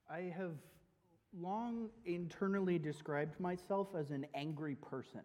I have long internally described myself as an angry person.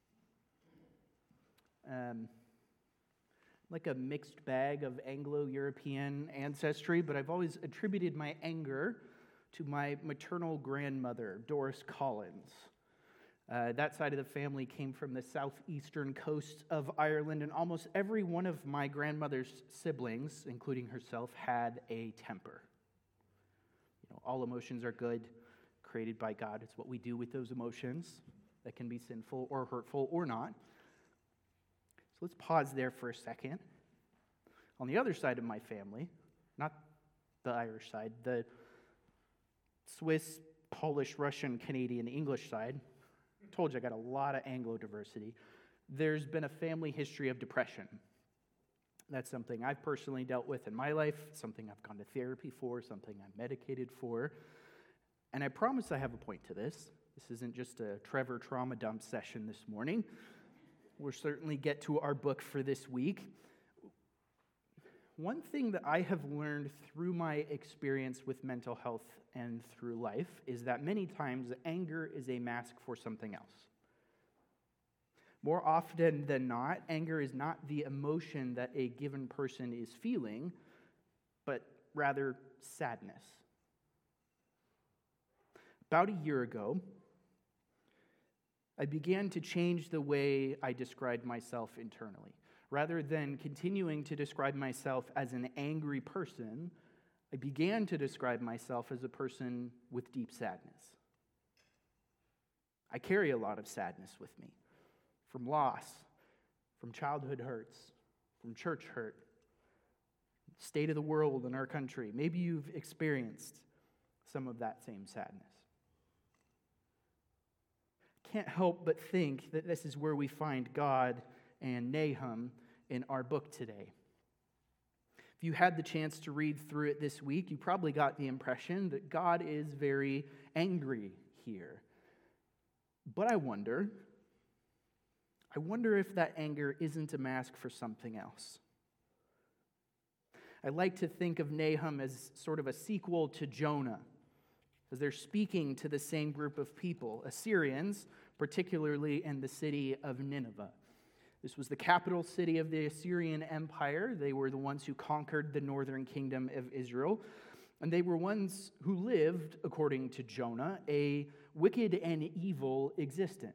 Like a mixed bag of Anglo-European ancestry, but I've always attributed my anger to my maternal grandmother, Doris Collins. That side of the family came from the southeastern coast of Ireland, and almost every one of my grandmother's siblings, including herself, had a temper. All emotions are good, created by God. It's what we do with those emotions that can be sinful or hurtful or not. So let's pause there for a second. On the other side of my family, not the Irish side, the Swiss, Polish, Russian, Canadian, English side, I told you I got a lot of Anglo diversity. There's been a family history of depression. That's something I've personally dealt with in my life, something I've gone to therapy for, something I'm medicated for. And I promise I have a point to this. This isn't just a Trevor trauma dump session this morning. We'll certainly get to our book for this week. One thing that I have learned through my experience with mental health and through life is that many times anger is a mask for something else. More often than not, anger is not the emotion that a given person is feeling, but rather sadness. About a year ago, I began to change the way I described myself internally. Rather than continuing to describe myself as an angry person, I began to describe myself as a person with deep sadness. I carry a lot of sadness with me. From loss, from childhood hurts, from church hurt, state of the world in our country. Maybe you've experienced some of that same sadness. Can't help but think that this is where we find God and Nahum in our book today. If you had the chance to read through it this week, you probably got the impression that God is very angry here. But I wonder if that anger isn't a mask for something else. I like to think of Nahum as sort of a sequel to Jonah, as they're speaking to the same group of people, Assyrians, particularly in the city of Nineveh. This was the capital city of the Assyrian Empire. They were the ones who conquered the northern kingdom of Israel. And they were ones who lived, according to Jonah, a wicked and evil existence.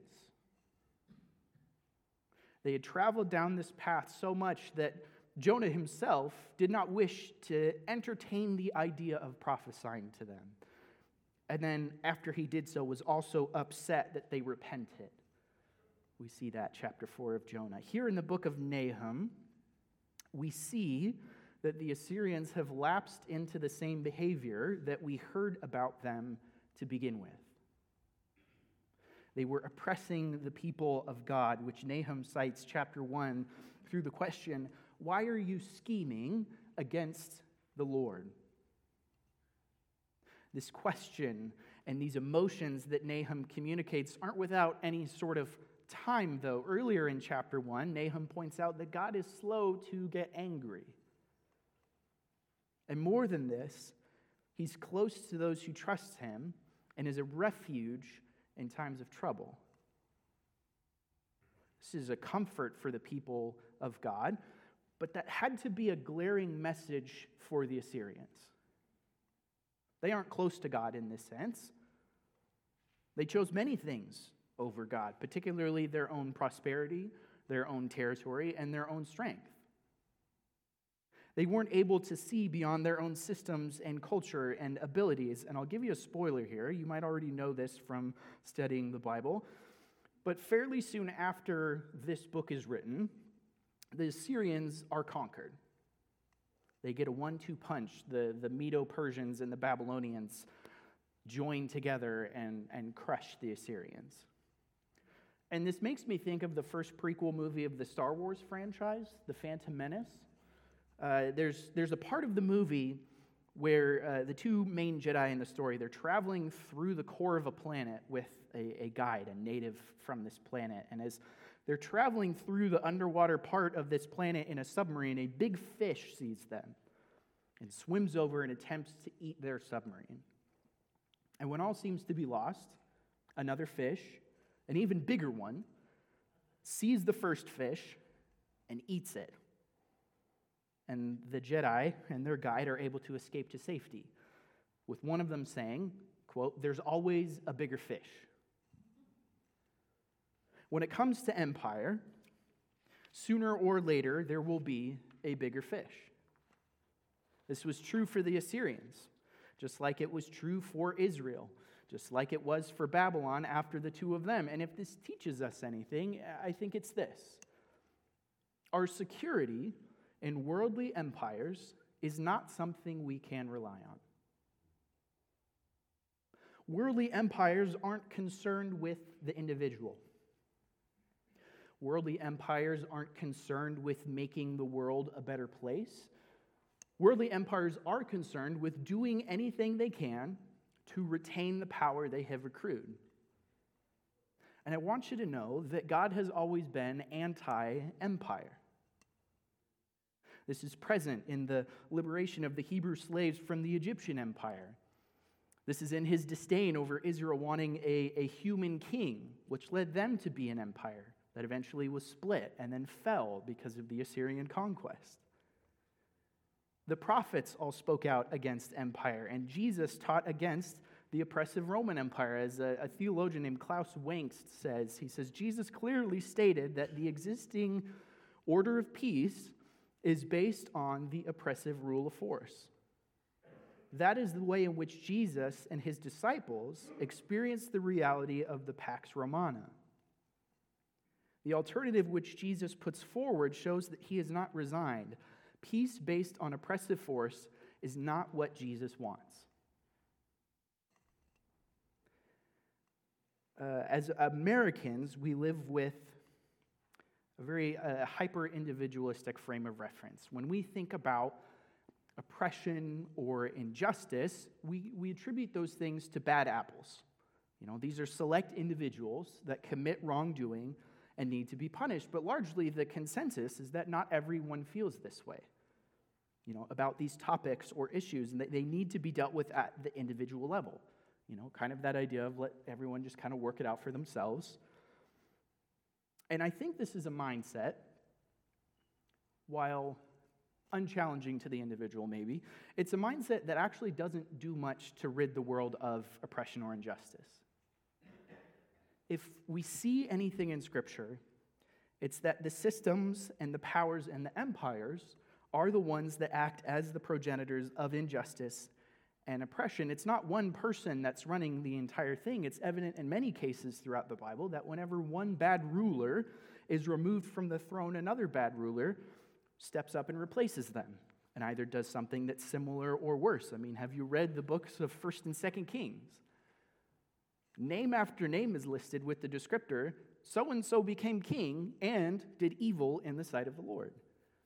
They had traveled down this path so much that Jonah himself did not wish to entertain the idea of prophesying to them. And then after he did so, was also upset that they repented. We see that chapter 4 of Jonah. Here in the book of Nahum, we see that the Assyrians have lapsed into the same behavior that we heard about them to begin with. They were oppressing the people of God, which Nahum cites chapter 1 through the question, why are you scheming against the Lord? This question and these emotions that Nahum communicates aren't without any sort of time, though. Earlier in chapter 1, Nahum points out that God is slow to get angry. And more than this, he's close to those who trust him and is a refuge in times of trouble. This is a comfort for the people of God, but that had to be a glaring message for the Assyrians. They aren't close to God in this sense. They chose many things over God, particularly their own prosperity, their own territory, and their own strength. They weren't able to see beyond their own systems and culture and abilities. And I'll give you a spoiler here. You might already know this from studying the Bible. But fairly soon after this book is written, the Assyrians are conquered. They get a 1-2 punch. The Medo-Persians and the Babylonians join together and crush the Assyrians. And this makes me think of the first prequel movie of the Star Wars franchise, The Phantom Menace. There's a part of the movie where the two main Jedi in the story, they're traveling through the core of a planet with a guide, a native from this planet. And as they're traveling through the underwater part of this planet in a submarine, a big fish sees them and swims over and attempts to eat their submarine. And when all seems to be lost, another fish, an even bigger one, sees the first fish and eats it. And the Jedi and their guide are able to escape to safety, with one of them saying, quote, "There's always a bigger fish." When it comes to empire, sooner or later there will be a bigger fish. This was true for the Assyrians, just like it was true for Israel, just like it was for Babylon after the two of them. And if this teaches us anything, I think it's this. Our security in worldly empires is not something we can rely on. Worldly empires aren't concerned with the individual. Worldly empires aren't concerned with making the world a better place. Worldly empires are concerned with doing anything they can to retain the power they have accrued. And I want you to know that God has always been anti-empire. This is present in the liberation of the Hebrew slaves from the Egyptian empire. This is in his disdain over Israel wanting a human king, which led them to be an empire that eventually was split and then fell because of the Assyrian conquest. The prophets all spoke out against empire, and Jesus taught against the oppressive Roman Empire. As a theologian named Klaus Wengst says, he says, Jesus clearly stated that the existing order of peace is based on the oppressive rule of force. That is the way in which Jesus and his disciples experienced the reality of the Pax Romana. The alternative which Jesus puts forward shows that he is not resigned. Peace based on oppressive force is not what Jesus wants. As Americans, we live with a very hyper-individualistic frame of reference. When we think about oppression or injustice, we attribute those things to bad apples. These are select individuals that commit wrongdoing and need to be punished. But largely, the consensus is that not everyone feels this way, about these topics or issues, and that they need to be dealt with at the individual level. Kind of that idea of let everyone just kind of work it out for themselves. And I think this is a mindset, while unchallenging to the individual maybe, it's a mindset that actually doesn't do much to rid the world of oppression or injustice. If we see anything in Scripture, it's that the systems and the powers and the empires are the ones that act as the progenitors of injustice and oppression. It's not one person that's running the entire thing. It's evident in many cases throughout the Bible that whenever one bad ruler is removed from the throne, another bad ruler steps up and replaces them and either does something that's similar or worse. Have you read the books of 1st and 2nd Kings? Name after name is listed with the descriptor, so-and-so became king and did evil in the sight of the Lord.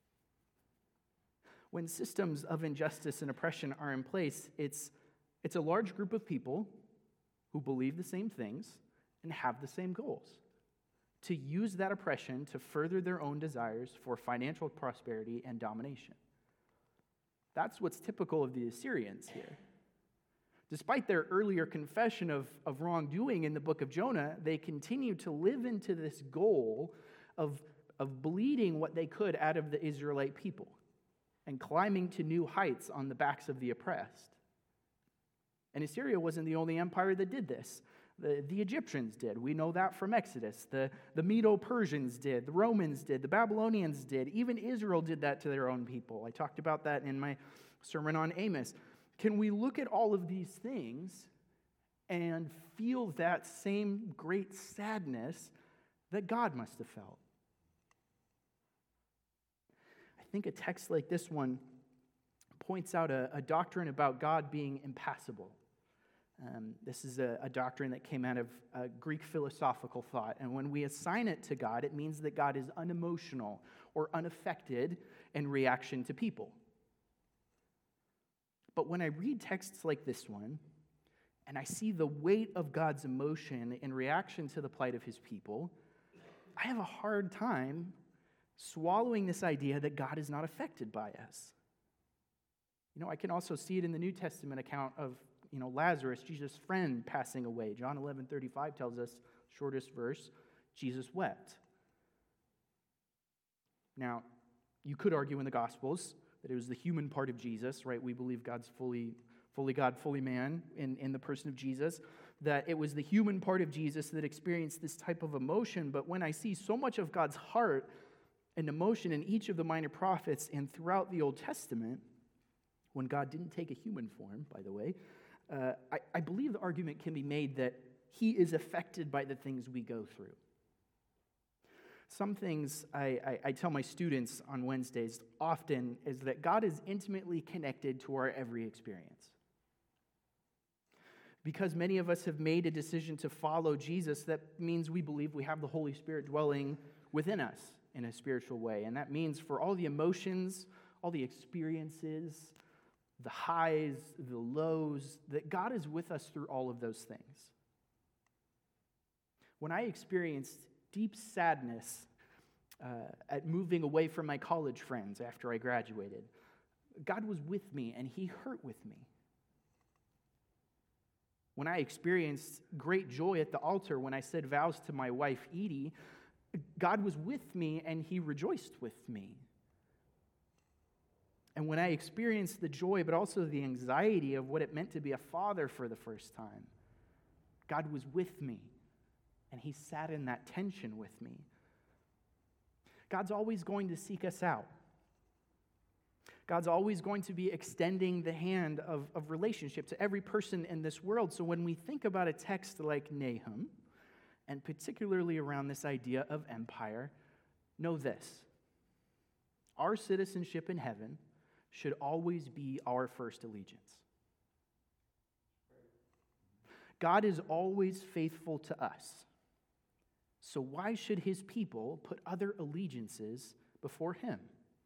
When systems of injustice and oppression are in place, it's a large group of people who believe the same things and have the same goals, to use that oppression to further their own desires for financial prosperity and domination. That's what's typical of the Assyrians here. Despite their earlier confession of wrongdoing in the book of Jonah, they continue to live into this goal of bleeding what they could out of the Israelite people and climbing to new heights on the backs of the oppressed. And Assyria wasn't the only empire that did this. The Egyptians did. We know that from Exodus. The Medo-Persians did. The Romans did. The Babylonians did. Even Israel did that to their own people. I talked about that in my sermon on Amos. Can we look at all of these things and feel that same great sadness that God must have felt? I think a text like this one points out a doctrine about God being impassible. This is a doctrine that came out of Greek philosophical thought. And when we assign it to God, it means that God is unemotional or unaffected in reaction to people. But when I read texts like this one, and I see the weight of God's emotion in reaction to the plight of his people, I have a hard time swallowing this idea that God is not affected by us. I can also see it in the New Testament account of Lazarus, Jesus' friend, passing away. John 11:35 tells us, shortest verse, Jesus wept. Now, you could argue in the Gospels that it was the human part of Jesus, right? We believe God's fully God, fully man in the person of Jesus, that it was the human part of Jesus that experienced this type of emotion. But when I see so much of God's heart and emotion in each of the minor prophets and throughout the Old Testament, when God didn't take a human form, by the way, I believe the argument can be made that he is affected by the things we go through. Some things I tell my students on Wednesdays often is that God is intimately connected to our every experience. Because many of us have made a decision to follow Jesus, that means we believe we have the Holy Spirit dwelling within us in a spiritual way. And that means for all the emotions, all the experiences, the highs, the lows, that God is with us through all of those things. When I experienced deep sadness at moving away from my college friends after I graduated, God was with me and he hurt with me. When I experienced great joy at the altar when I said vows to my wife, Edie, God was with me and he rejoiced with me. And when I experienced the joy, but also the anxiety of what it meant to be a father for the first time, God was with me and he sat in that tension with me. God's always going to seek us out. God's always going to be extending the hand of relationship to every person in this world. So when we think about a text like Nahum, and particularly around this idea of empire, know this: our citizenship in heaven should always be our first allegiance. God is always faithful to us. So why should his people put other allegiances before him?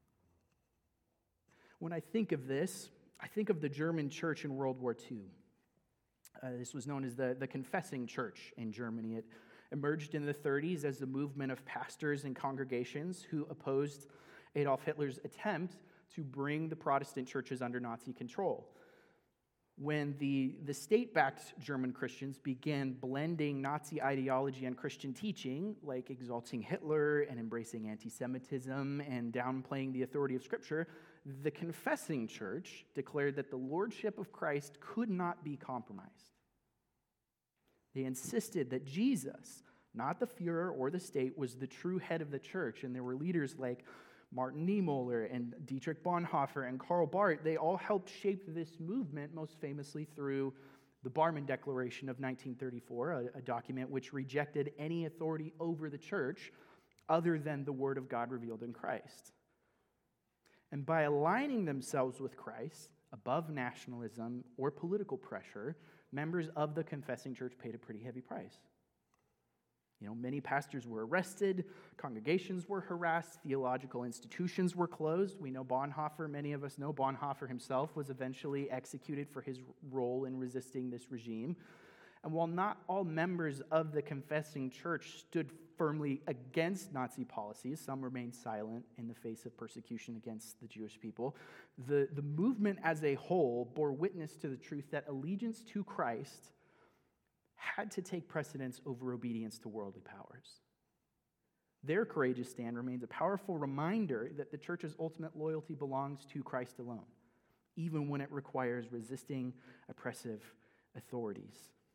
When I think of this, I think of the German church in World War II. This was known as the Confessing Church in Germany. It emerged in the 30s as a movement of pastors and congregations who opposed Adolf Hitler's attempt to bring the Protestant churches under Nazi control. When the state-backed German Christians began blending Nazi ideology and Christian teaching, like exalting Hitler and embracing anti-Semitism and downplaying the authority of Scripture, the Confessing Church declared that the lordship of Christ could not be compromised. They insisted that Jesus, not the Führer or the state, was the true head of the church, and there were leaders like Martin Niemöller and Dietrich Bonhoeffer and Karl Barth. They all helped shape this movement, most famously through the Barmen Declaration of 1934, a document which rejected any authority over the church other than the Word of God revealed in Christ. And by aligning themselves with Christ above nationalism or political pressure, members of the Confessing Church paid a pretty heavy price. Many pastors were arrested, congregations were harassed, theological institutions were closed. We know Bonhoeffer, many of us know Bonhoeffer himself was eventually executed for his role in resisting this regime. And while not all members of the Confessing Church stood firmly against Nazi policies, some remained silent in the face of persecution against the Jewish people, the movement as a whole bore witness to the truth that allegiance to Christ had to take precedence over obedience to worldly powers. Their courageous stand remains a powerful reminder that the church's ultimate loyalty belongs to Christ alone, even when it requires resisting oppressive authorities.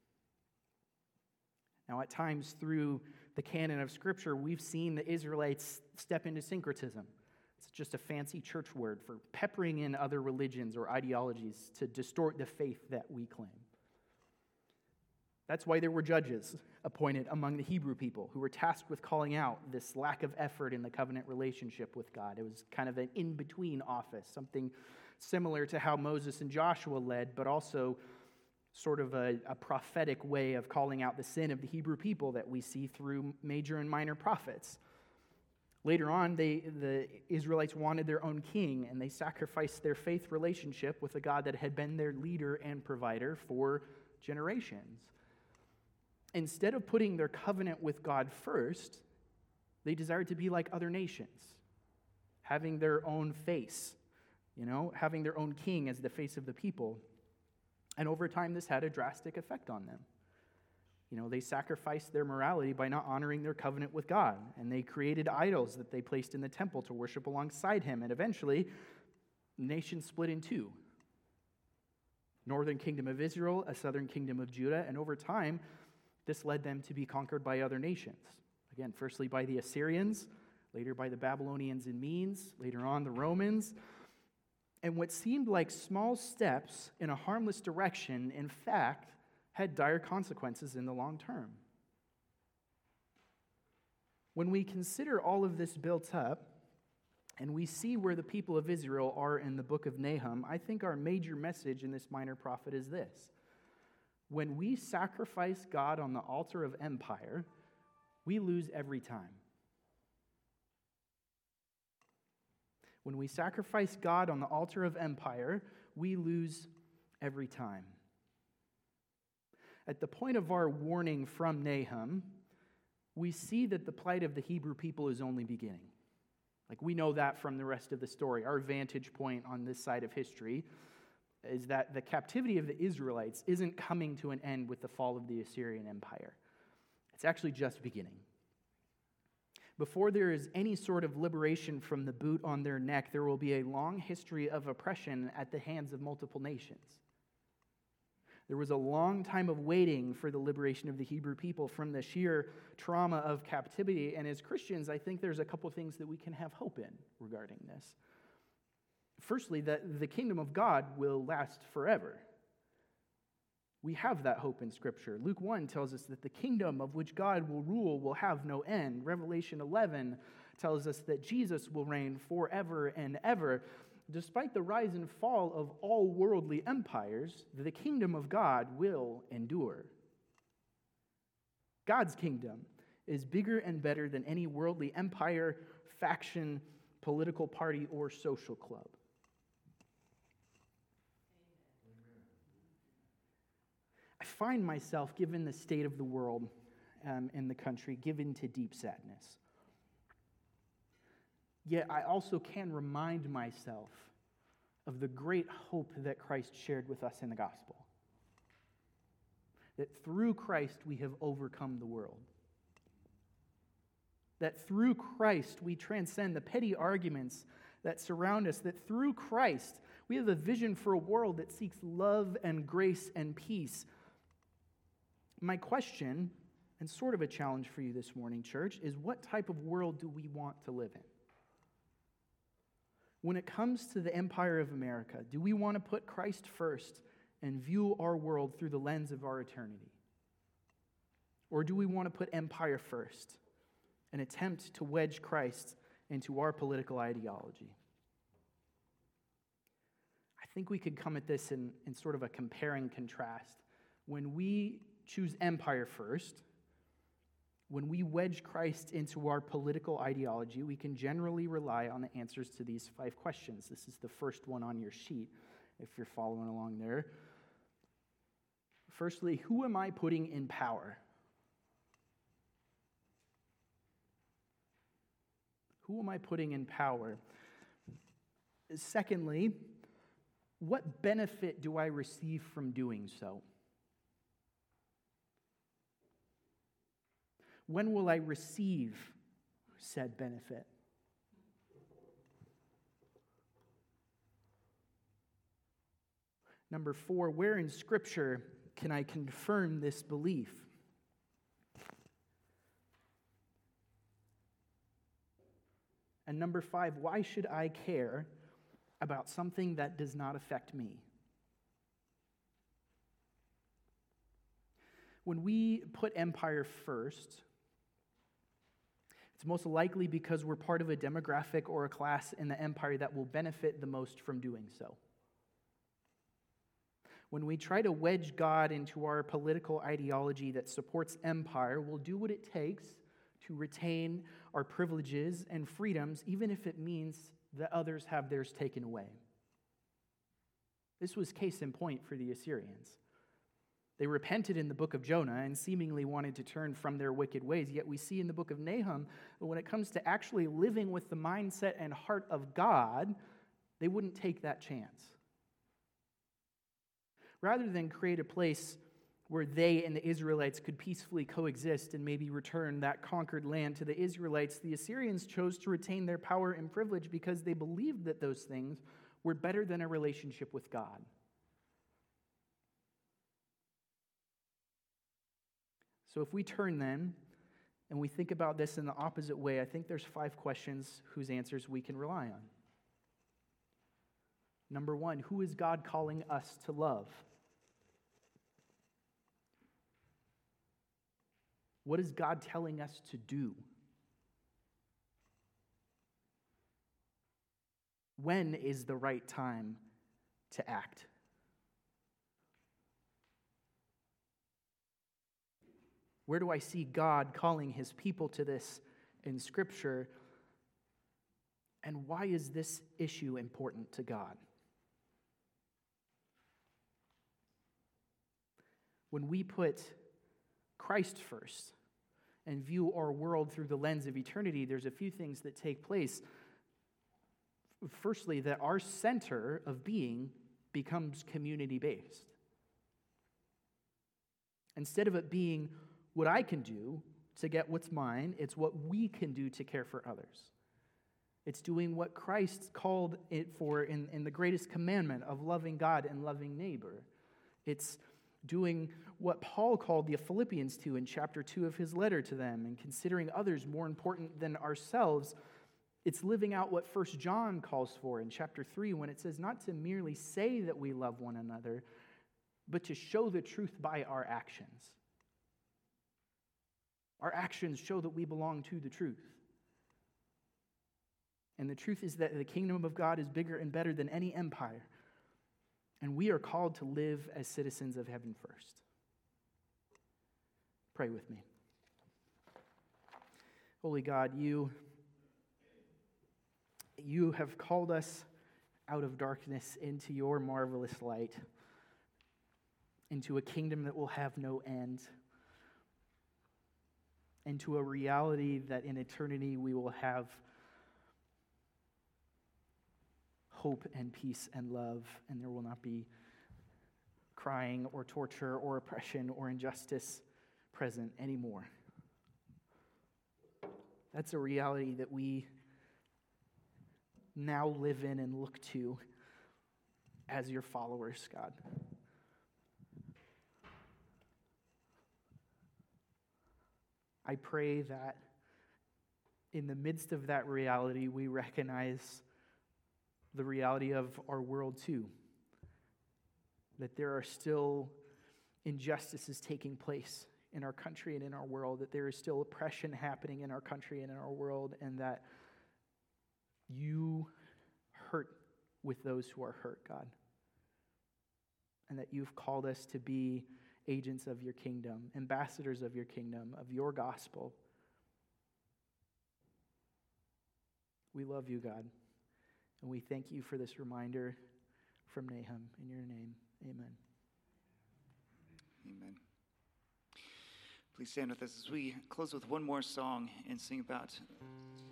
Now, at times through the canon of Scripture, we've seen the Israelites step into syncretism. It's just a fancy church word for peppering in other religions or ideologies to distort the faith that we claim. That's why there were judges appointed among the Hebrew people who were tasked with calling out this lack of effort in the covenant relationship with God. It was kind of an in-between office, something similar to how Moses and Joshua led, but also sort of a prophetic way of calling out the sin of the Hebrew people that we see through major and minor prophets. Later on, the Israelites wanted their own king, and they sacrificed their faith relationship with a God that had been their leader and provider for generations. Instead of putting their covenant with God first, they desired to be like other nations, having their own face, having their own king as the face of the people. And over time, this had a drastic effect on them. They sacrificed their morality by not honoring their covenant with God, and they created idols that they placed in the temple to worship alongside him, and eventually, the nation split in two. Northern kingdom of Israel, a southern kingdom of Judah, and over time, this led them to be conquered by other nations. Again, firstly by the Assyrians, later by the Babylonians and Medes, later on the Romans. And what seemed like small steps in a harmless direction, in fact, had dire consequences in the long term. When we consider all of this built up, and we see where the people of Israel are in the book of Nahum, I think our major message in this minor prophet is this. When we sacrifice God on the altar of empire, we lose every time. When we sacrifice God on the altar of empire, we lose every time. At the point of our warning from Nahum, we see that the plight of the Hebrew people is only beginning. We know that from the rest of the story. Our vantage point on this side of history is that the captivity of the Israelites isn't coming to an end with the fall of the Assyrian Empire. It's actually just beginning. Before there is any sort of liberation from the boot on their neck, there will be a long history of oppression at the hands of multiple nations. There was a long time of waiting for the liberation of the Hebrew people from the sheer trauma of captivity. And as Christians, I think there's a couple things that we can have hope in regarding this. Firstly, that the kingdom of God will last forever. We have that hope in Scripture. Luke 1 tells us that the kingdom of which God will rule will have no end. Revelation 11 tells us that Jesus will reign forever and ever. Despite the rise and fall of all worldly empires, the kingdom of God will endure. God's kingdom is bigger and better than any worldly empire, faction, political party, or social club. I find myself, given the state of the world in the country, given to deep sadness. Yet I also can remind myself of the great hope that Christ shared with us in the gospel. That through Christ we have overcome the world. That through Christ we transcend the petty arguments that surround us. That through Christ we have a vision for a world that seeks love and grace and peace. My question, and sort of a challenge for you this morning, church, is what type of world do we want to live in? When it comes to the empire of America, do we want to put Christ first and view our world through the lens of our eternity? Or do we want to put empire first and attempt to wedge Christ into our political ideology? I think we could come at this in sort of a compare and contrast. When we choose empire first, when we wedge Christ into our political ideology, we can generally rely on the answers to these 5 questions. This is the first one on your sheet, if you're following along there. Firstly, who am I putting in power? Who am I putting in power? Secondly, what benefit do I receive from doing so? When will I receive said benefit? Number 4, where in Scripture can I confirm this belief? And number 5, why should I care about something that does not affect me? When we put empire first, it's most likely because we're part of a demographic or a class in the empire that will benefit the most from doing so. When we try to wedge God into our political ideology that supports empire, we'll do what it takes to retain our privileges and freedoms, even if it means that others have theirs taken away. This was case in point for the Assyrians. They repented in the book of Jonah and seemingly wanted to turn from their wicked ways. Yet we see in the book of Nahum that when it comes to actually living with the mindset and heart of God, they wouldn't take that chance. rather than create a place where they and the Israelites could peacefully coexist and maybe return that conquered land to the Israelites, the Assyrians chose to retain their power and privilege because they believed that those things were better than a relationship with God. So if we turn then and we think about this in the opposite way, I think there's 5 questions whose answers we can rely on. Number 1, who is God calling us to love? What is God telling us to do? When is the right time to act? Where do I see God calling his people to this in Scripture? And why is this issue important to God? When we put Christ first and view our world through the lens of eternity, there's a few things that take place. Firstly, that our center of being becomes community-based. Instead of it being what I can do to get what's mine, it's what we can do to care for others. It's doing what Christ called it for in the greatest commandment of loving God and loving neighbor. It's doing what Paul called the Philippians to in chapter 2 of his letter to them, and considering others more important than ourselves. It's living out what 1 John calls for in chapter 3 when it says not to merely say that we love one another, but to show the truth by our actions. Our actions show that we belong to the truth. And the truth is that the kingdom of God is bigger and better than any empire. And we are called to live as citizens of heaven first. Pray with me. Holy God, you have called us out of darkness into your marvelous light, into a kingdom that will have no end, into a reality that in eternity we will have hope and peace and love, and there will not be crying or torture or oppression or injustice present anymore. That's a reality that we now live in and look to as your followers, God. I pray that in the midst of that reality, we recognize the reality of our world too. That there are still injustices taking place in our country and in our world, that there is still oppression happening in our country and in our world, and that you hurt with those who are hurt, God. And that you've called us to be agents of your kingdom, ambassadors of your kingdom, of your gospel. We love you, God. And we thank you for this reminder from Nahum. In your name, amen. Amen. Please stand with us as we close with one more song and sing about